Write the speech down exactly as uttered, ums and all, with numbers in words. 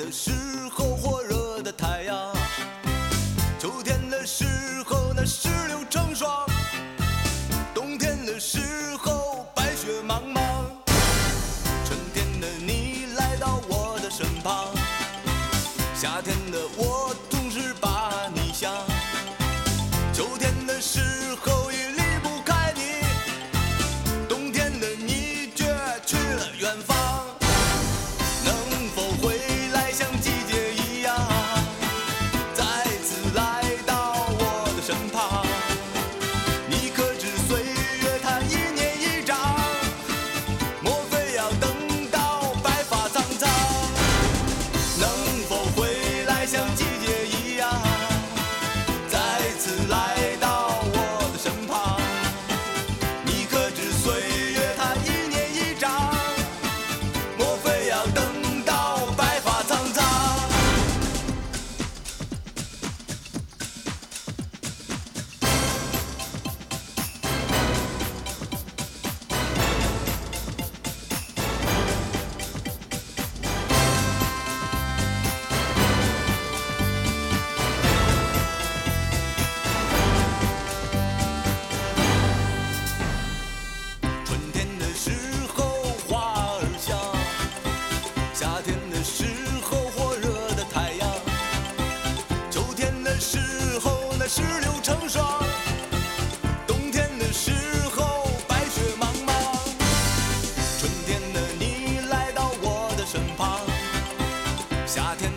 的时候火热的太阳，秋天的时候那石榴成霜，冬天的时候白雪茫茫，春天的你来到我的身旁，夏天的我总是把你想，秋天的时候已离不开你，冬天的你却去了远方。能否回来像季节一样，再次来到我的身旁？你可知岁月它一年一长，莫非要等到白发苍苍？能否回来像季节一样，再次来到我的身旁？你可知岁月它一年一长，莫非要等到白发苍苍？春天的时候花儿香，夏天的时候火热的太阳，秋天的时候那石榴成霜，冬天的时候白雪茫茫，春天的你来到我的身旁，夏天